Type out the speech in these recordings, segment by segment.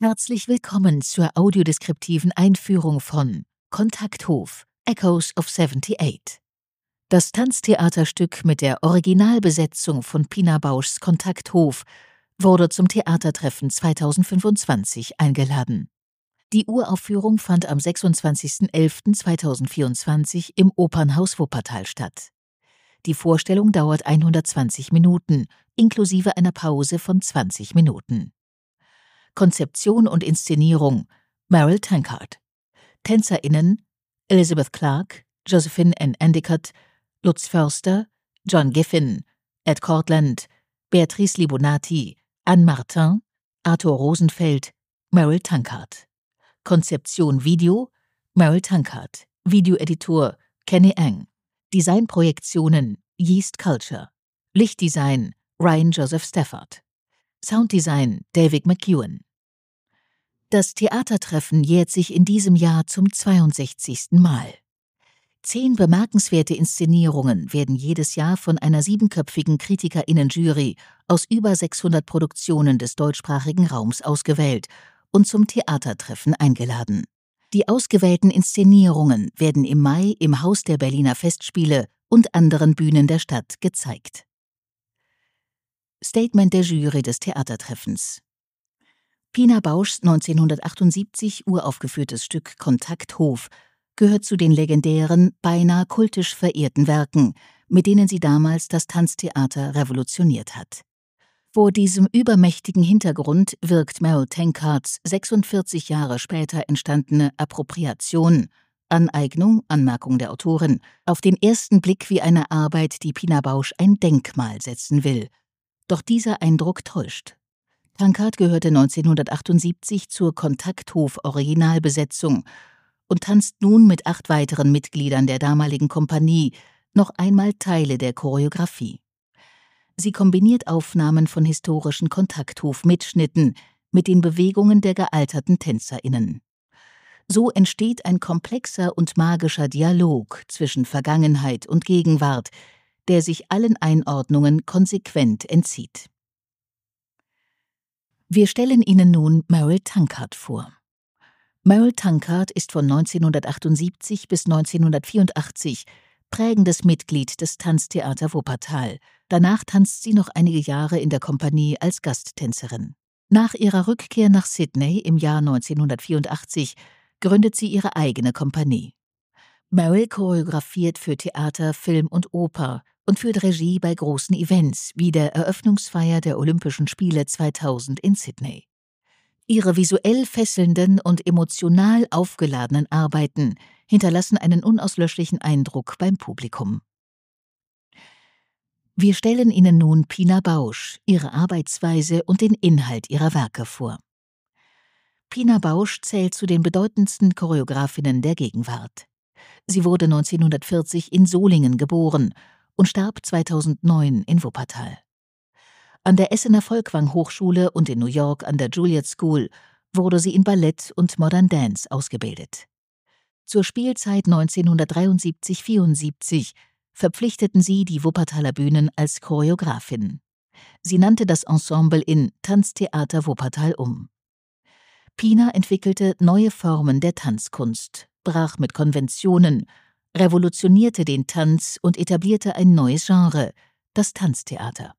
Herzlich willkommen zur audiodeskriptiven Einführung von Kontakthof – Echoes of 78. Das Tanztheaterstück mit der Originalbesetzung von Pina Bauschs Kontakthof wurde zum Theatertreffen 2025 eingeladen. Die Uraufführung fand am 26.11.2024 im Opernhaus Wuppertal statt. Die Vorstellung dauert 120 Minuten, inklusive einer Pause von 20 Minuten. Konzeption und Inszenierung Meryl Tankard. TänzerInnen Elizabeth Clark, Josephine N. Endicott, Lutz Förster, John Giffin, Ed Cortland, Beatrice Libonati, Anne Martin, Arthur Rosenfeld, Meryl Tankard. Konzeption Video Meryl Tankard. Videoeditor Kenny Ang. Designprojektionen Yeast Culture. Lichtdesign Ryan Joseph Stafford. Sounddesign David McEwen. Das Theatertreffen jährt sich in diesem Jahr zum 62. Mal. 10 bemerkenswerte Inszenierungen werden jedes Jahr von einer 7-köpfigen KritikerInnen-Jury aus über 600 Produktionen des deutschsprachigen Raums ausgewählt und zum Theatertreffen eingeladen. Die ausgewählten Inszenierungen werden im Mai im Haus der Berliner Festspiele und anderen Bühnen der Stadt gezeigt. Statement der Jury des Theatertreffens. Pina Bauschs 1978 uraufgeführtes Stück Kontakthof gehört zu den legendären, beinahe kultisch verehrten Werken, mit denen sie damals das Tanztheater revolutioniert hat. Vor diesem übermächtigen Hintergrund wirkt Meryl Tankards 46 Jahre später entstandene Appropriation, Aneignung, Anmerkung der Autorin, auf den ersten Blick wie eine Arbeit, die Pina Bausch ein Denkmal setzen will. Doch dieser Eindruck täuscht. Tankard gehörte 1978 zur Kontakthof-Originalbesetzung und tanzt nun mit 8 weiteren Mitgliedern der damaligen Kompanie noch einmal Teile der Choreografie. Sie kombiniert Aufnahmen von historischen Kontakthof-Mitschnitten mit den Bewegungen der gealterten TänzerInnen. So entsteht ein komplexer und magischer Dialog zwischen Vergangenheit und Gegenwart, der sich allen Einordnungen konsequent entzieht. Wir stellen Ihnen nun Meryl Tankard vor. Meryl Tankard ist von 1978 bis 1984 prägendes Mitglied des Tanztheater Wuppertal. Danach tanzt sie noch einige Jahre in der Kompanie als Gasttänzerin. Nach ihrer Rückkehr nach Sydney im Jahr 1984 gründet sie ihre eigene Kompanie. Meryl choreografiert für Theater, Film und Oper und führt Regie bei großen Events wie der Eröffnungsfeier der Olympischen Spiele 2000 in Sydney. Ihre visuell fesselnden und emotional aufgeladenen Arbeiten hinterlassen einen unauslöschlichen Eindruck beim Publikum. Wir stellen Ihnen nun Pina Bausch, ihre Arbeitsweise und den Inhalt ihrer Werke vor. Pina Bausch zählt zu den bedeutendsten Choreografinnen der Gegenwart. Sie wurde 1940 in Solingen geboren und starb 2009 in Wuppertal. An der Essener Folkwang-Hochschule und in New York an der Juilliard School wurde sie in Ballett und Modern Dance ausgebildet. Zur Spielzeit 1973/74 verpflichteten sie die Wuppertaler Bühnen als Choreografin. Sie nannte das Ensemble in Tanztheater Wuppertal um. Pina entwickelte neue Formen der Tanzkunst, brach mit Konventionen, revolutionierte den Tanz und etablierte ein neues Genre, das Tanztheater.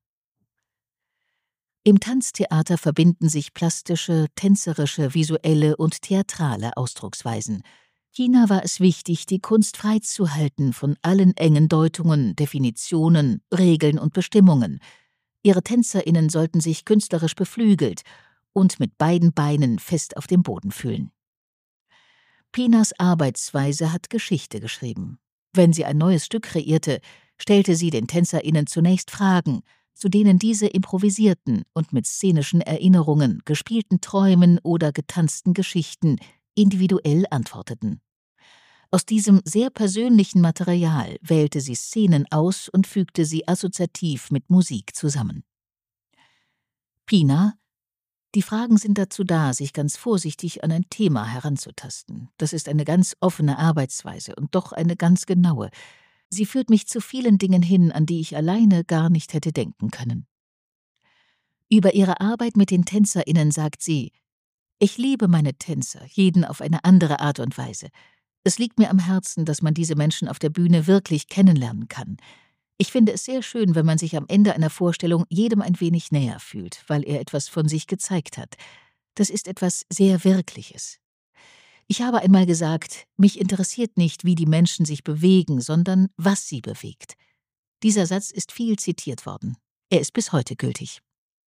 Im Tanztheater verbinden sich plastische, tänzerische, visuelle und theatrale Ausdrucksweisen. Pina war es wichtig, die Kunst frei zu halten von allen engen Deutungen, Definitionen, Regeln und Bestimmungen. Ihre TänzerInnen sollten sich künstlerisch beflügelt und mit beiden Beinen fest auf dem Boden fühlen. Pinas Arbeitsweise hat Geschichte geschrieben. Wenn sie ein neues Stück kreierte, stellte sie den TänzerInnen zunächst Fragen, zu denen diese improvisierten und mit szenischen Erinnerungen, gespielten Träumen oder getanzten Geschichten individuell antworteten. Aus diesem sehr persönlichen Material wählte sie Szenen aus und fügte sie assoziativ mit Musik zusammen. Pina: Die Fragen sind dazu da, sich ganz vorsichtig an ein Thema heranzutasten. Das ist eine ganz offene Arbeitsweise und doch eine ganz genaue. Sie führt mich zu vielen Dingen hin, an die ich alleine gar nicht hätte denken können. Über ihre Arbeit mit den TänzerInnen sagt sie: Ich liebe meine Tänzer, jeden auf eine andere Art und Weise. Es liegt mir am Herzen, dass man diese Menschen auf der Bühne wirklich kennenlernen kann. Ich finde es sehr schön, wenn man sich am Ende einer Vorstellung jedem ein wenig näher fühlt, weil er etwas von sich gezeigt hat. Das ist etwas sehr Wirkliches. Ich habe einmal gesagt, mich interessiert nicht, wie die Menschen sich bewegen, sondern was sie bewegt. Dieser Satz ist viel zitiert worden. Er ist bis heute gültig.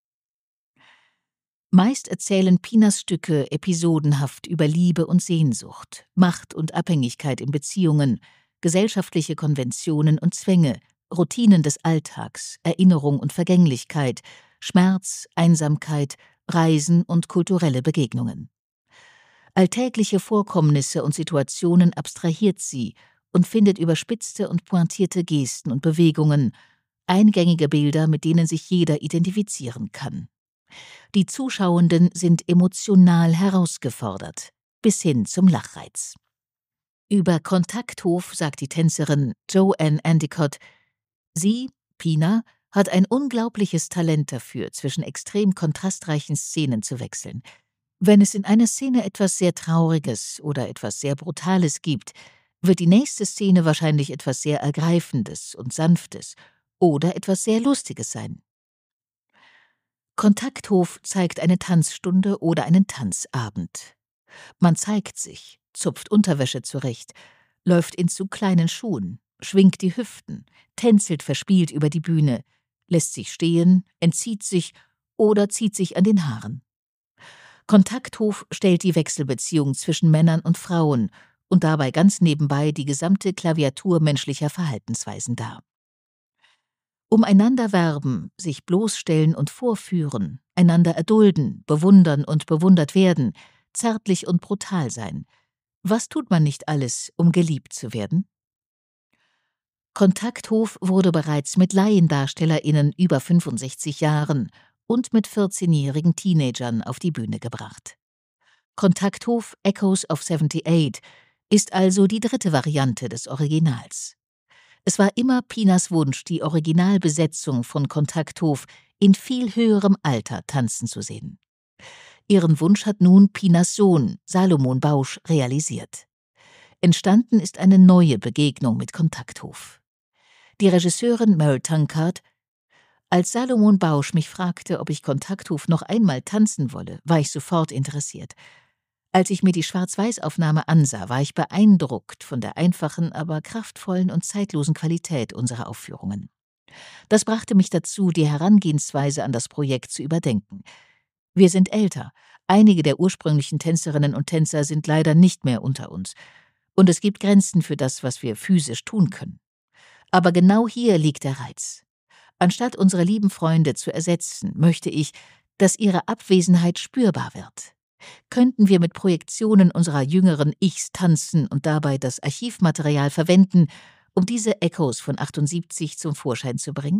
Meist erzählen Pinas Stücke episodenhaft über Liebe und Sehnsucht, Macht und Abhängigkeit in Beziehungen, gesellschaftliche Konventionen und Zwänge, Routinen des Alltags, Erinnerung und Vergänglichkeit, Schmerz, Einsamkeit, Reisen und kulturelle Begegnungen. Alltägliche Vorkommnisse und Situationen abstrahiert sie und findet überspitzte und pointierte Gesten und Bewegungen, eingängige Bilder, mit denen sich jeder identifizieren kann. Die Zuschauenden sind emotional herausgefordert, bis hin zum Lachreiz. Über Kontakthof sagt die Tänzerin Joanne Endicott: Sie, Pina, hat ein unglaubliches Talent dafür, zwischen extrem kontrastreichen Szenen zu wechseln. Wenn es in einer Szene etwas sehr Trauriges oder etwas sehr Brutales gibt, wird die nächste Szene wahrscheinlich etwas sehr Ergreifendes und Sanftes oder etwas sehr Lustiges sein. Kontakthof zeigt eine Tanzstunde oder einen Tanzabend. Man zeigt sich, zupft Unterwäsche zurecht, läuft in zu kleinen Schuhen, schwingt die Hüften, tänzelt verspielt über die Bühne, lässt sich stehen, entzieht sich oder zieht sich an den Haaren. Kontakthof stellt die Wechselbeziehung zwischen Männern und Frauen und dabei ganz nebenbei die gesamte Klaviatur menschlicher Verhaltensweisen dar. Umeinander werben, sich bloßstellen und vorführen, einander erdulden, bewundern und bewundert werden, zärtlich und brutal sein. Was tut man nicht alles, um geliebt zu werden? Kontakthof wurde bereits mit LaiendarstellerInnen über 65 Jahren und mit 14-jährigen Teenagern auf die Bühne gebracht. Kontakthof Echoes of 78 ist also die dritte Variante des Originals. Es war immer Pinas Wunsch, die Originalbesetzung von Kontakthof in viel höherem Alter tanzen zu sehen. Ihren Wunsch hat nun Pinas Sohn, Salomon Bausch, realisiert. Entstanden ist eine neue Begegnung mit Kontakthof. Die Regisseurin Meryl Tankard: Als Salomon Bausch mich fragte, ob ich Kontakthof noch einmal tanzen wolle, war ich sofort interessiert. Als ich mir die Schwarz-Weiß-Aufnahme ansah, war ich beeindruckt von der einfachen, aber kraftvollen und zeitlosen Qualität unserer Aufführungen. Das brachte mich dazu, die Herangehensweise an das Projekt zu überdenken. Wir sind älter, einige der ursprünglichen Tänzerinnen und Tänzer sind leider nicht mehr unter uns. Und es gibt Grenzen für das, was wir physisch tun können. Aber genau hier liegt der Reiz. Anstatt unsere lieben Freunde zu ersetzen, möchte ich, dass ihre Abwesenheit spürbar wird. Könnten wir mit Projektionen unserer jüngeren Ichs tanzen und dabei das Archivmaterial verwenden, um diese Echos von 78 zum Vorschein zu bringen?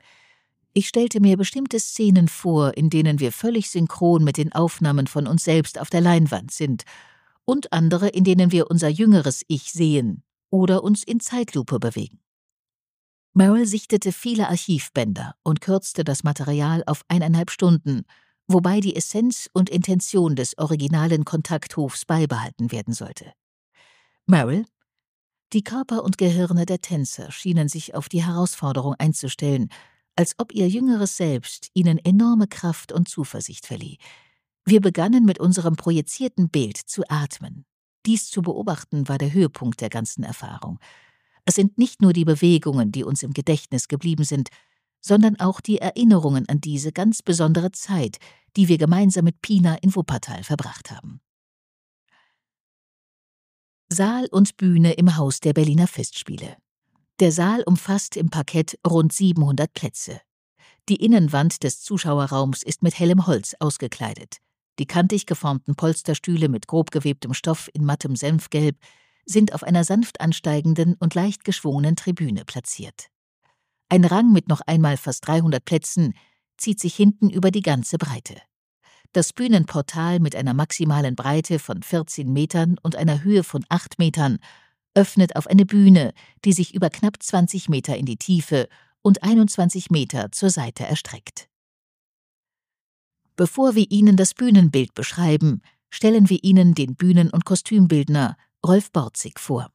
Ich stellte mir bestimmte Szenen vor, in denen wir völlig synchron mit den Aufnahmen von uns selbst auf der Leinwand sind, und andere, in denen wir unser jüngeres Ich sehen oder uns in Zeitlupe bewegen. Meryl sichtete viele Archivbänder und kürzte das Material auf 1,5 Stunden, wobei die Essenz und Intention des originalen Kontakthofs beibehalten werden sollte. Meryl: Die Körper und Gehirne der Tänzer schienen sich auf die Herausforderung einzustellen, als ob ihr jüngeres Selbst ihnen enorme Kraft und Zuversicht verlieh. Wir begannen mit unserem projizierten Bild zu atmen. Dies zu beobachten war der Höhepunkt der ganzen Erfahrung. Es sind nicht nur die Bewegungen, die uns im Gedächtnis geblieben sind, sondern auch die Erinnerungen an diese ganz besondere Zeit, die wir gemeinsam mit Pina in Wuppertal verbracht haben. Saal und Bühne im Haus der Berliner Festspiele. Der Saal umfasst im Parkett rund 700 Plätze. Die Innenwand des Zuschauerraums ist mit hellem Holz ausgekleidet. Die kantig geformten Polsterstühle mit grob gewebtem Stoff in mattem Senfgelb sind auf einer sanft ansteigenden und leicht geschwungenen Tribüne platziert. Ein Rang mit noch einmal fast 300 Plätzen zieht sich hinten über die ganze Breite. Das Bühnenportal mit einer maximalen Breite von 14 Metern und einer Höhe von 8 Metern öffnet auf eine Bühne, die sich über knapp 20 Meter in die Tiefe und 21 Meter zur Seite erstreckt. Bevor wir Ihnen das Bühnenbild beschreiben, stellen wir Ihnen den Bühnen- und Kostümbildner Rolf Borzig vor.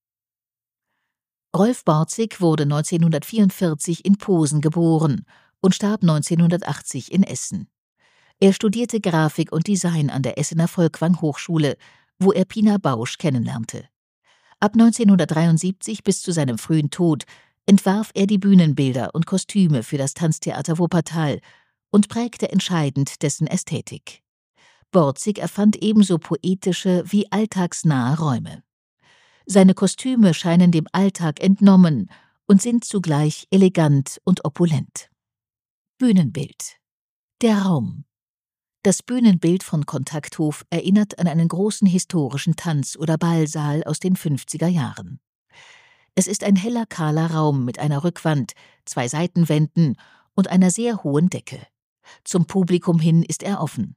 Rolf Borzig wurde 1944 in Posen geboren und starb 1980 in Essen. Er studierte Grafik und Design an der Essener Folkwang-Hochschule, wo er Pina Bausch kennenlernte. Ab 1973 bis zu seinem frühen Tod entwarf er die Bühnenbilder und Kostüme für das Tanztheater Wuppertal und prägte entscheidend dessen Ästhetik. Borzig erfand ebenso poetische wie alltagsnahe Räume. Seine Kostüme scheinen dem Alltag entnommen und sind zugleich elegant und opulent. Bühnenbild. Der Raum. Das Bühnenbild von Kontakthof erinnert an einen großen historischen Tanz- oder Ballsaal aus den 50er Jahren. Es ist ein heller, kahler Raum mit einer Rückwand, 2 Seitenwänden und einer sehr hohen Decke. Zum Publikum hin ist er offen.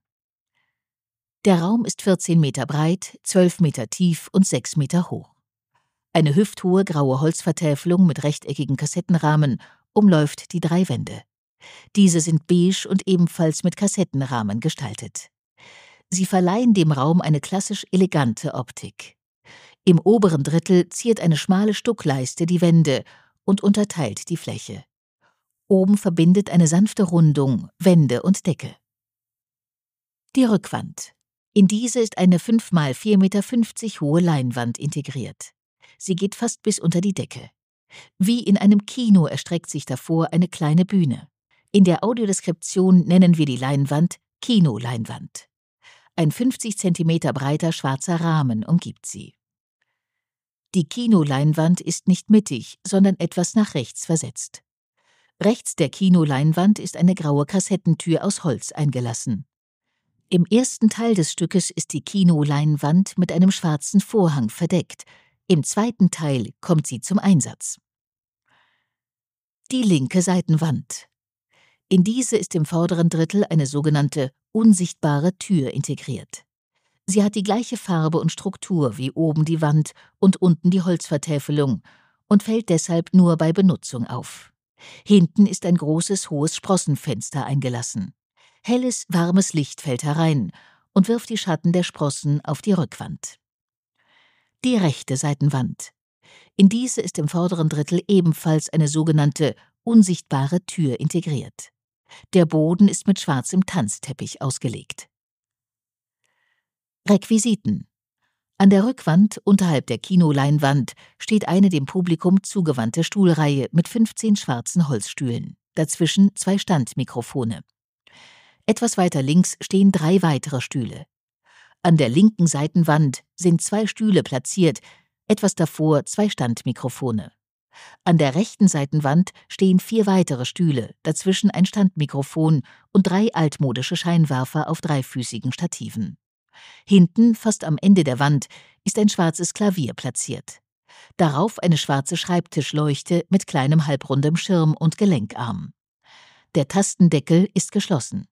Der Raum ist 14 Meter breit, 12 Meter tief und 6 Meter hoch. Eine hüfthohe graue Holzvertäfelung mit rechteckigen Kassettenrahmen umläuft die 3 Wände. Diese sind beige und ebenfalls mit Kassettenrahmen gestaltet. Sie verleihen dem Raum eine klassisch elegante Optik. Im oberen Drittel ziert eine schmale Stuckleiste die Wände und unterteilt die Fläche. Oben verbindet eine sanfte Rundung Wände und Decke. Die Rückwand. In diese ist eine 5 x 4,50 Meter hohe Leinwand integriert. Sie geht fast bis unter die Decke. Wie in einem Kino erstreckt sich davor eine kleine Bühne. In der Audiodeskription nennen wir die Leinwand Kinoleinwand. Ein 50 Zentimeter breiter schwarzer Rahmen umgibt sie. Die Kinoleinwand ist nicht mittig, sondern etwas nach rechts versetzt. Rechts der Kinoleinwand ist eine graue Kassettentür aus Holz eingelassen. Im ersten Teil des Stückes ist die Kinoleinwand mit einem schwarzen Vorhang verdeckt. Im zweiten Teil kommt sie zum Einsatz. Die linke Seitenwand. In diese ist im vorderen Drittel eine sogenannte unsichtbare Tür integriert. Sie hat die gleiche Farbe und Struktur wie oben die Wand und unten die Holzvertäfelung und fällt deshalb nur bei Benutzung auf. Hinten ist ein großes, hohes Sprossenfenster eingelassen. Helles, warmes Licht fällt herein und wirft die Schatten der Sprossen auf die Rückwand. Die rechte Seitenwand. In diese ist im vorderen Drittel ebenfalls eine sogenannte unsichtbare Tür integriert. Der Boden ist mit schwarzem Tanzteppich ausgelegt. Requisiten. An der Rückwand unterhalb der Kinoleinwand steht eine dem Publikum zugewandte Stuhlreihe mit 15 schwarzen Holzstühlen, dazwischen 2 Standmikrofone. Etwas weiter links stehen 3 weitere Stühle. An der linken Seitenwand sind 2 Stühle platziert, etwas davor 2 Standmikrofone. An der rechten Seitenwand stehen 4 weitere Stühle, dazwischen ein Standmikrofon und 3 altmodische Scheinwerfer auf dreifüßigen Stativen. Hinten, fast am Ende der Wand, ist ein schwarzes Klavier platziert. Darauf eine schwarze Schreibtischleuchte mit kleinem halbrundem Schirm und Gelenkarm. Der Tastendeckel ist geschlossen.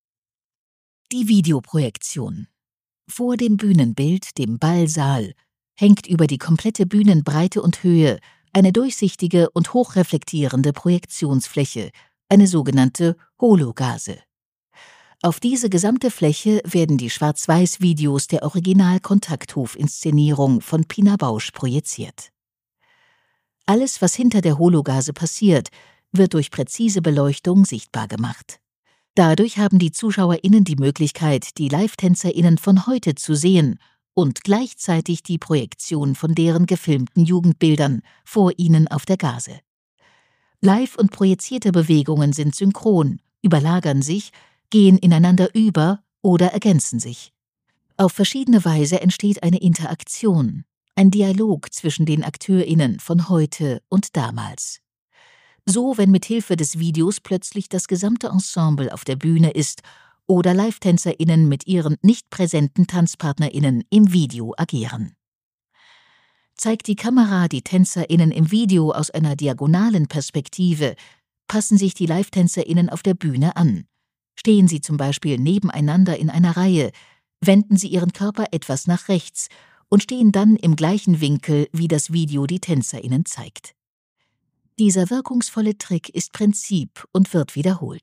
Die Videoprojektion. Vor dem Bühnenbild, dem Ballsaal, hängt über die komplette Bühnenbreite und Höhe eine durchsichtige und hochreflektierende Projektionsfläche, eine sogenannte Hologase. Auf diese gesamte Fläche werden die Schwarz-Weiß-Videos der Original-Kontakthof-Inszenierung von Pina Bausch projiziert. Alles, was hinter der Hologase passiert, wird durch präzise Beleuchtung sichtbar gemacht. Dadurch haben die ZuschauerInnen die Möglichkeit, die Live-TänzerInnen von heute zu sehen und gleichzeitig die Projektion von deren gefilmten Jugendbildern vor ihnen auf der Gase. Live- und projizierte Bewegungen sind synchron, überlagern sich, gehen ineinander über oder ergänzen sich. Auf verschiedene Weise entsteht eine Interaktion, ein Dialog zwischen den AkteurInnen von heute und damals. So, wenn mit Hilfe des Videos plötzlich das gesamte Ensemble auf der Bühne ist oder Live-TänzerInnen mit ihren nicht präsenten TanzpartnerInnen im Video agieren. Zeigt die Kamera die TänzerInnen im Video aus einer diagonalen Perspektive, passen sich die Live-TänzerInnen auf der Bühne an. Stehen sie zum Beispiel nebeneinander in einer Reihe, wenden sie ihren Körper etwas nach rechts und stehen dann im gleichen Winkel, wie das Video die TänzerInnen zeigt. Dieser wirkungsvolle Trick ist Prinzip und wird wiederholt.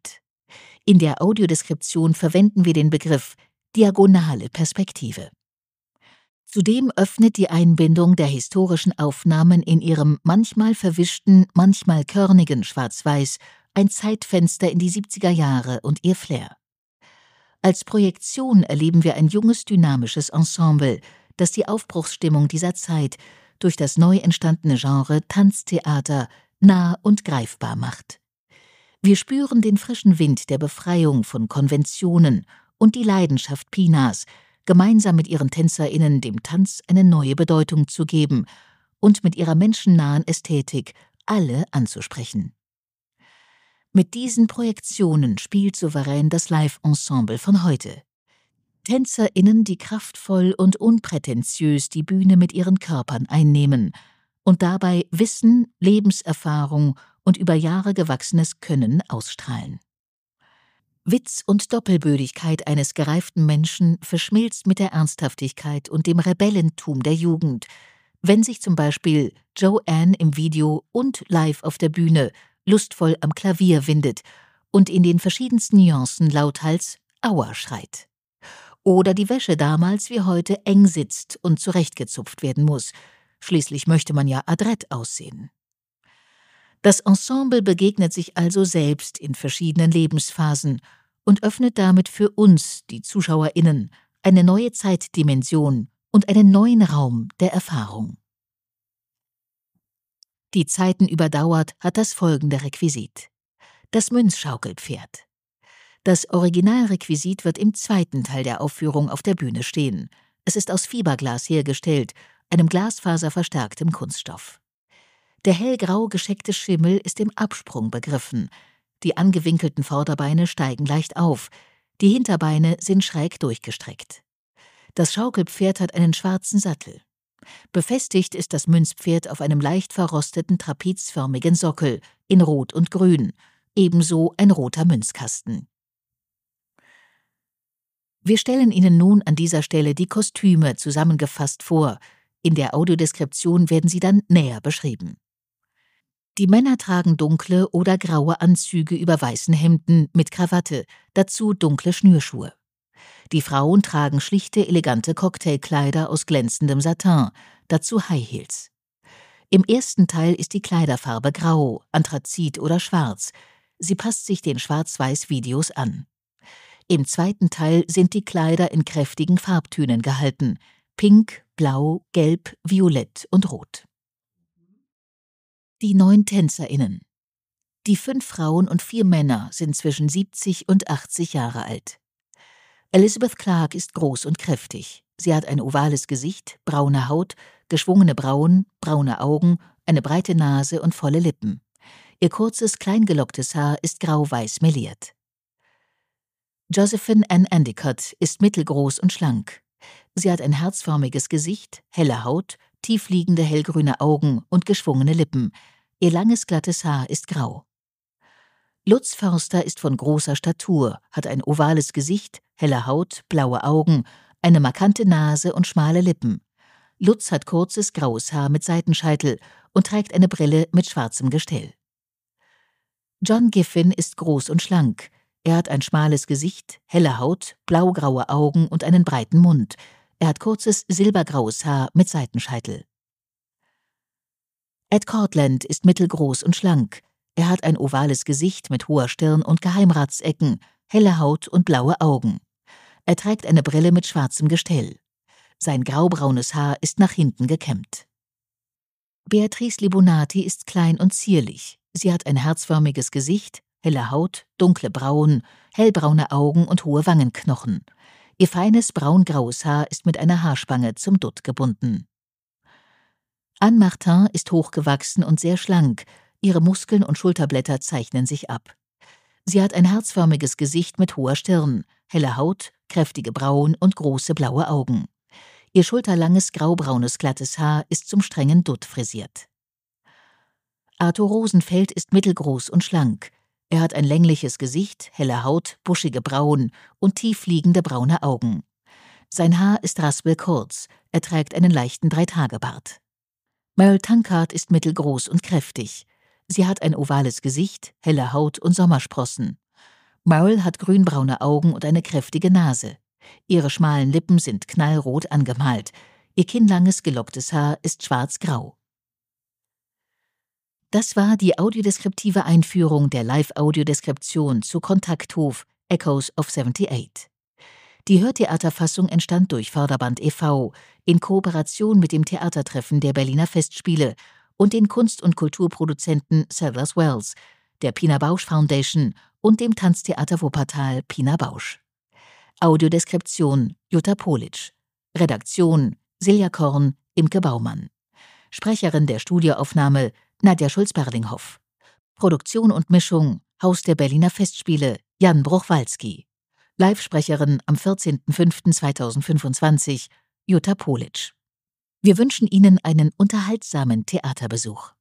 In der Audiodeskription verwenden wir den Begriff diagonale Perspektive. Zudem öffnet die Einbindung der historischen Aufnahmen in ihrem manchmal verwischten, manchmal körnigen Schwarz-Weiß ein Zeitfenster in die 70er Jahre und ihr Flair. Als Projektion erleben wir ein junges, dynamisches Ensemble, das die Aufbruchsstimmung dieser Zeit durch das neu entstandene Genre Tanztheater nah und greifbar macht. Wir spüren den frischen Wind der Befreiung von Konventionen und die Leidenschaft Pinas, gemeinsam mit ihren TänzerInnen dem Tanz eine neue Bedeutung zu geben und mit ihrer menschennahen Ästhetik alle anzusprechen. Mit diesen Projektionen spielt souverän das Live-Ensemble von heute. TänzerInnen, die kraftvoll und unprätentiös die Bühne mit ihren Körpern einnehmen und dabei Wissen, Lebenserfahrung und über Jahre gewachsenes Können ausstrahlen. Witz und Doppelbödigkeit eines gereiften Menschen verschmilzt mit der Ernsthaftigkeit und dem Rebellentum der Jugend, wenn sich zum Beispiel Joanne im Video und live auf der Bühne lustvoll am Klavier windet und in den verschiedensten Nuancen lauthals Aua schreit. Oder die Wäsche damals wie heute eng sitzt und zurechtgezupft werden muss. Schließlich möchte man ja adrett aussehen. Das Ensemble begegnet sich also selbst in verschiedenen Lebensphasen und öffnet damit für uns, die ZuschauerInnen, eine neue Zeitdimension und einen neuen Raum der Erfahrung. Die Zeiten überdauert hat das folgende Requisit: das Münzschaukelpferd. Das Originalrequisit wird im zweiten Teil der Aufführung auf der Bühne stehen. Es ist aus Fiberglas hergestellt, einem glasfaserverstärktem Kunststoff. Der hellgrau gescheckte Schimmel ist im Absprung begriffen. Die angewinkelten Vorderbeine steigen leicht auf, die Hinterbeine sind schräg durchgestreckt. Das Schaukelpferd hat einen schwarzen Sattel. Befestigt ist das Münzpferd auf einem leicht verrosteten trapezförmigen Sockel in Rot und Grün, ebenso ein roter Münzkasten. Wir stellen Ihnen nun an dieser Stelle die Kostüme zusammengefasst vor. In der Audiodeskription werden sie dann näher beschrieben. Die Männer tragen dunkle oder graue Anzüge über weißen Hemden mit Krawatte, dazu dunkle Schnürschuhe. Die Frauen tragen schlichte, elegante Cocktailkleider aus glänzendem Satin, dazu High Heels. Im ersten Teil ist die Kleiderfarbe grau, Anthrazit oder schwarz. Sie passt sich den Schwarz-Weiß-Videos an. Im zweiten Teil sind die Kleider in kräftigen Farbtönen gehalten: Pink, Blau, Gelb, Violett und Rot. Die 9 TänzerInnen. Die 5 Frauen und 4 Männer sind zwischen 70 und 80 Jahre alt. Elizabeth Clark ist groß und kräftig. Sie hat ein ovales Gesicht, braune Haut, geschwungene Brauen, braune Augen, eine breite Nase und volle Lippen. Ihr kurzes, kleingelocktes Haar ist grau-weiß meliert. Josephine Ann Endicott ist mittelgroß und schlank. Sie hat ein herzförmiges Gesicht, helle Haut, tiefliegende hellgrüne Augen und geschwungene Lippen. Ihr langes, glattes Haar ist grau. Lutz Förster ist von großer Statur, hat ein ovales Gesicht, helle Haut, blaue Augen, eine markante Nase und schmale Lippen. Lutz hat kurzes, graues Haar mit Seitenscheitel und trägt eine Brille mit schwarzem Gestell. John Giffin ist groß und schlank. Er hat ein schmales Gesicht, helle Haut, blaugraue Augen und einen breiten Mund. Er hat kurzes, silbergraues Haar mit Seitenscheitel. Ed Cortland ist mittelgroß und schlank. Er hat ein ovales Gesicht mit hoher Stirn und Geheimratsecken, helle Haut und blaue Augen. Er trägt eine Brille mit schwarzem Gestell. Sein graubraunes Haar ist nach hinten gekämmt. Beatrice Libonati ist klein und zierlich. Sie hat ein herzförmiges Gesicht, helle Haut, dunkle Brauen, hellbraune Augen und hohe Wangenknochen. Ihr feines braungraues Haar ist mit einer Haarspange zum Dutt gebunden. Anne Martin ist hochgewachsen und sehr schlank. Ihre Muskeln und Schulterblätter zeichnen sich ab. Sie hat ein herzförmiges Gesicht mit hoher Stirn, helle Haut, kräftige Brauen und große blaue Augen. Ihr schulterlanges graubraunes glattes Haar ist zum strengen Dutt frisiert. Arthur Rosenfeld ist mittelgroß und schlank. Er hat ein längliches Gesicht, helle Haut, buschige Brauen und tiefliegende braune Augen. Sein Haar ist raspelkurz, er trägt einen leichten Dreitagebart. Meryl Tankard ist mittelgroß und kräftig. Sie hat ein ovales Gesicht, helle Haut und Sommersprossen. Meryl hat grünbraune Augen und eine kräftige Nase. Ihre schmalen Lippen sind knallrot angemalt. Ihr kinnlanges, gelocktes Haar ist schwarz-grau. Das war die audiodeskriptive Einführung der Live-Audiodeskription zu Kontakthof Echoes of 78. Die Hörtheaterfassung entstand durch Förderband e.V. in Kooperation mit dem Theatertreffen der Berliner Festspiele und den Kunst- und Kulturproduzenten Sadler's Wells, der Pina Bausch Foundation und dem Tanztheater Wuppertal Pina Bausch. Audiodeskription Jutta Politsch. Redaktion Silja Korn, Imke Baumann. Sprecherin der Studioaufnahme Nadja Schulz-Berlinghoff. Produktion und Mischung Haus der Berliner Festspiele Jan Bruchwalski. Live-Sprecherin am 14.05.2025 Jutta Politsch. Wir wünschen Ihnen einen unterhaltsamen Theaterbesuch.